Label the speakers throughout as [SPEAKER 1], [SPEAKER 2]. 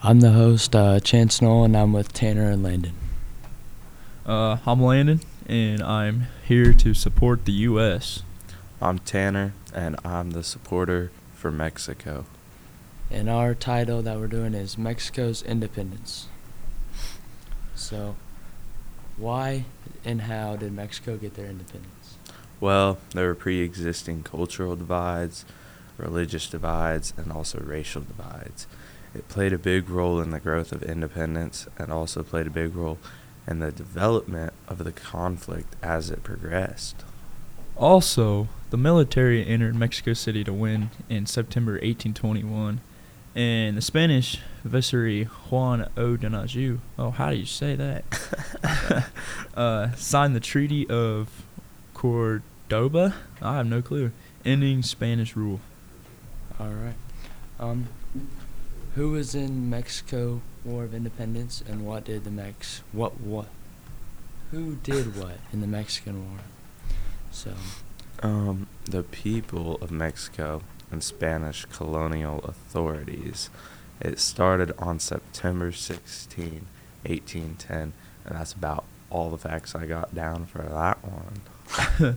[SPEAKER 1] I'm the host, Chance Knoll, and I'm with Tanner and Landon.
[SPEAKER 2] I'm Landon, and I'm here to support the U.S.
[SPEAKER 3] I'm Tanner, and I'm the supporter for Mexico.
[SPEAKER 1] And our title that we're doing is Mexico's Independence. So, why and how did Mexico get their independence?
[SPEAKER 3] Well, there were pre-existing cultural divides, religious divides, and also racial divides. It played a big role in the growth of independence and also played a big role in the development of the conflict as it progressed.
[SPEAKER 2] Also, the military entered Mexico City to win in September 1821, and the Spanish viceroy Juan O'Donoghue, how do you say that? Signed the Treaty of Cordoba. I have no clue. Ending Spanish rule.
[SPEAKER 1] All right. Who was in Mexico War of Independence, and what did Who did what in the Mexican War? So,
[SPEAKER 3] The people of Mexico and Spanish colonial authorities. It started on September 16, 1810, and that's about all the facts I got down for that one.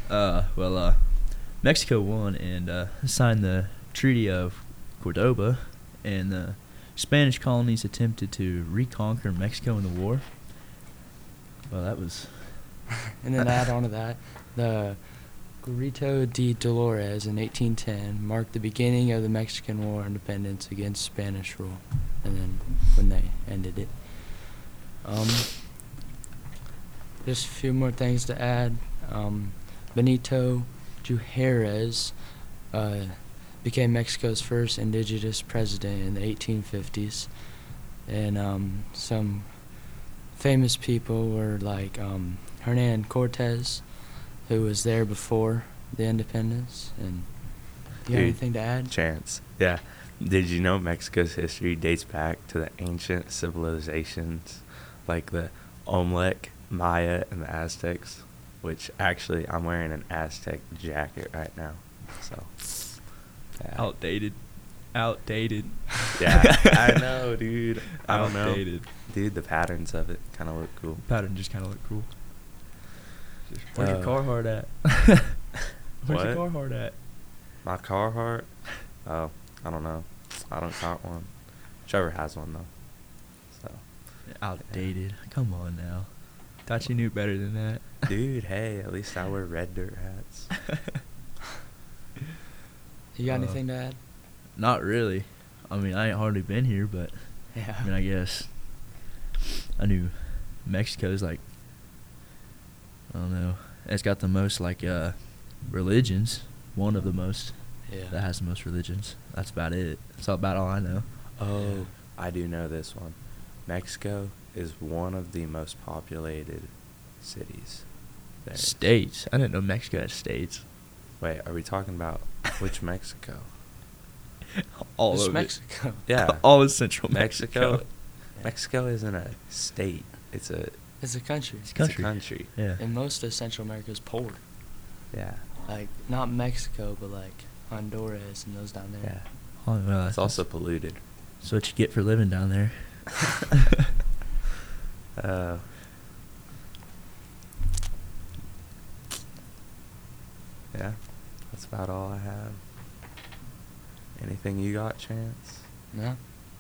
[SPEAKER 2] Mexico won and signed the Treaty of Cordoba, and the Spanish colonies attempted to reconquer Mexico in the war. Well, that was...
[SPEAKER 1] and then add on to that, the Grito de Dolores in 1810 marked the beginning of the Mexican War of Independence against Spanish rule, and then when they ended it. Just a few more things to add. Benito Juarez became Mexico's first indigenous president in the 1850s, and some famous people were like Hernan Cortez, who was there before the independence. And do you have anything to add?
[SPEAKER 3] Chance. Yeah. Did you know Mexico's history dates back to the ancient civilizations like the Olmec, Maya, and the Aztecs? Which actually, I'm wearing an Aztec jacket right now. So, yeah.
[SPEAKER 2] Outdated.
[SPEAKER 3] Yeah, I know, dude. I don't know.
[SPEAKER 2] Outdated.
[SPEAKER 3] Dude, the patterns of it kind of look cool.
[SPEAKER 2] Pattern just kind of looked cool. Where's your Carhartt at? Where's your
[SPEAKER 3] What?
[SPEAKER 2] Carhartt at?
[SPEAKER 3] My Carhartt? Oh, I don't know. I don't got one. Trevor has one, though. So,
[SPEAKER 2] Outdated. Come on now. Thought you knew better than that.
[SPEAKER 3] dude, hey, at least I wear red dirt hats.
[SPEAKER 1] You got anything to add?
[SPEAKER 2] Not really. I mean, I ain't hardly been here, but
[SPEAKER 1] Yeah.
[SPEAKER 2] I mean, I guess I knew Mexico's like, I don't know. It's got the most like religions. One of the most
[SPEAKER 1] Yeah.
[SPEAKER 2] that has the most religions. That's about it. That's about all I know.
[SPEAKER 3] Oh, I do know this one. Mexico is one of the most populated cities there.
[SPEAKER 2] States. I didn't know Mexico had states.
[SPEAKER 3] Wait, are we talking about which Mexico?
[SPEAKER 2] All
[SPEAKER 1] It's
[SPEAKER 2] of
[SPEAKER 1] Mexico.
[SPEAKER 3] Yeah.
[SPEAKER 2] All of Central
[SPEAKER 3] Mexico.
[SPEAKER 2] Mexico.
[SPEAKER 3] Mexico isn't a state. It's a
[SPEAKER 1] It's a country.
[SPEAKER 2] It's
[SPEAKER 3] It's a country.
[SPEAKER 2] Yeah.
[SPEAKER 1] And most of Central America is poor.
[SPEAKER 3] Yeah.
[SPEAKER 1] Like, not Mexico, but like Honduras and those down there.
[SPEAKER 3] Yeah.
[SPEAKER 2] Oh, well,
[SPEAKER 3] It's also polluted.
[SPEAKER 2] that's what you get for living down there.
[SPEAKER 3] Yeah. That's about all I have. Anything you got, Chance?
[SPEAKER 1] No?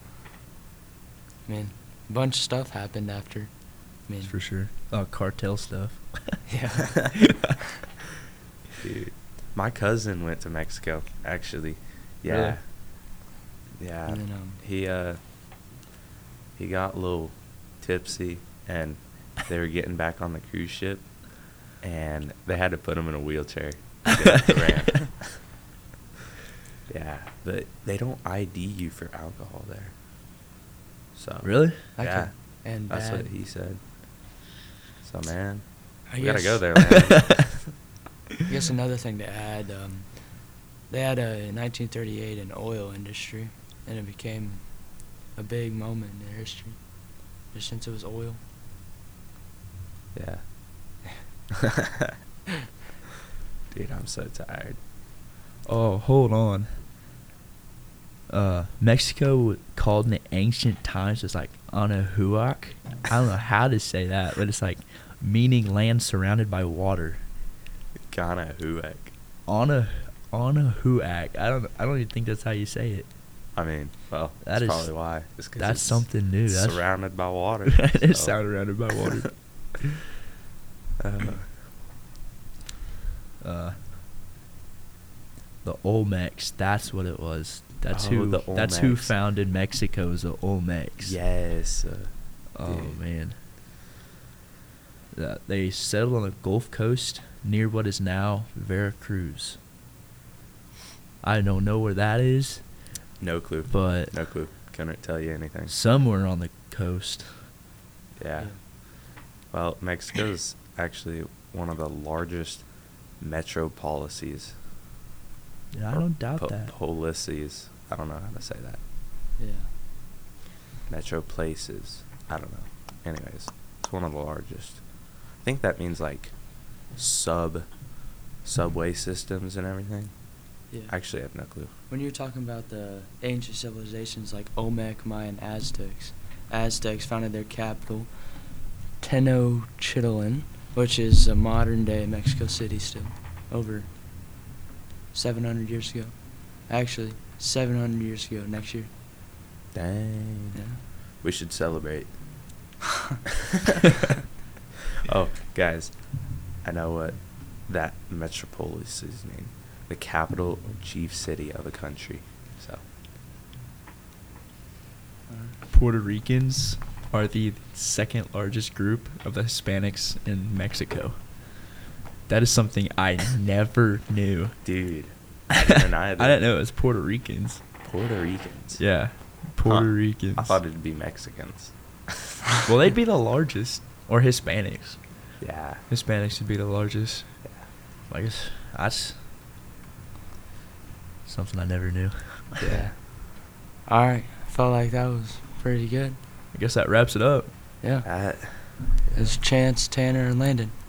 [SPEAKER 1] I mean, a bunch of stuff happened after. I mean,
[SPEAKER 2] For sure. Cartel stuff.
[SPEAKER 1] yeah.
[SPEAKER 3] Dude, my cousin went to Mexico, actually. Yeah. Yeah.
[SPEAKER 1] And then,
[SPEAKER 3] He got a little tipsy, and they were getting back on the cruise ship, and they had to put him in a wheelchair to get up the ramp. Yeah, but they don't ID you for alcohol there. So
[SPEAKER 2] Really?
[SPEAKER 1] I
[SPEAKER 3] yeah,
[SPEAKER 1] could- and
[SPEAKER 3] that's
[SPEAKER 1] bad.
[SPEAKER 3] what he said. So man,
[SPEAKER 1] I
[SPEAKER 3] we gotta
[SPEAKER 1] guess-
[SPEAKER 3] go there, man.
[SPEAKER 1] I guess another thing to add, they had in 1938 an oil industry, and it became a big moment in their history, just since it was oil.
[SPEAKER 3] Yeah. Dude, I'm so tired.
[SPEAKER 2] Oh, hold on. Mexico called in the ancient times as like Anahuac. I don't know how to say that, but it's like meaning land surrounded by water.
[SPEAKER 3] Ganahuac.
[SPEAKER 2] Anahuac. I don't even think that's how you say it.
[SPEAKER 3] I mean, well,
[SPEAKER 2] That
[SPEAKER 3] that's
[SPEAKER 2] is-
[SPEAKER 3] probably why. It's 'cause
[SPEAKER 2] That's
[SPEAKER 3] it's
[SPEAKER 2] something new. That's
[SPEAKER 3] surrounded by water.
[SPEAKER 2] it is
[SPEAKER 3] so.
[SPEAKER 2] surrounded by water. The Olmecs. That's what it was. That's
[SPEAKER 3] Oh,
[SPEAKER 2] who.
[SPEAKER 3] the
[SPEAKER 2] That's who
[SPEAKER 3] Olmecs.
[SPEAKER 2] founded Mexico. Is the Olmecs.
[SPEAKER 3] Yes.
[SPEAKER 2] Oh
[SPEAKER 3] dude.
[SPEAKER 2] man. They settled on the Gulf Coast near what is now Veracruz. I don't know where that is,
[SPEAKER 3] No clue.
[SPEAKER 2] but
[SPEAKER 3] No clue. Couldn't tell you anything.
[SPEAKER 2] somewhere on the coast.
[SPEAKER 3] Yeah. Well, Mexico's actually one of the largest metropolises.
[SPEAKER 2] Yeah, I
[SPEAKER 3] or
[SPEAKER 2] don't doubt that.
[SPEAKER 3] Policies. I don't know how to say that.
[SPEAKER 1] Yeah.
[SPEAKER 3] Metro places. I don't know. Anyways, it's one of the largest. I think that means like subway systems and everything.
[SPEAKER 1] Yeah.
[SPEAKER 3] Actually, I have no clue.
[SPEAKER 1] When you're talking about the ancient civilizations like Olmec, Mayan, Aztecs founded their capital, Tenochtitlan, which is a modern-day Mexico City still, over 700 years ago. Actually, 700 years ago next year.
[SPEAKER 3] Dang.
[SPEAKER 1] Yeah.
[SPEAKER 3] We should celebrate. Oh, guys, I know what that metropolis is named. The capital or chief city of a country. So,
[SPEAKER 2] Puerto Ricans are the second largest group of the Hispanics in Mexico. That is something I never knew.
[SPEAKER 3] dude, I didn't either.
[SPEAKER 2] I didn't know it was Puerto Ricans.
[SPEAKER 3] Puerto Ricans.
[SPEAKER 2] Yeah, Puerto
[SPEAKER 3] Huh.
[SPEAKER 2] Ricans.
[SPEAKER 3] I thought it'd be Mexicans.
[SPEAKER 2] Well, they'd be the largest, or Hispanics.
[SPEAKER 3] Yeah.
[SPEAKER 2] Hispanics would be the largest.
[SPEAKER 3] Yeah.
[SPEAKER 2] I guess that's something I never knew.
[SPEAKER 1] Yeah. All right. Felt like that was pretty good.
[SPEAKER 2] I guess that wraps it up.
[SPEAKER 1] Yeah.
[SPEAKER 3] That.
[SPEAKER 1] It's Chance, Tanner, and Landon.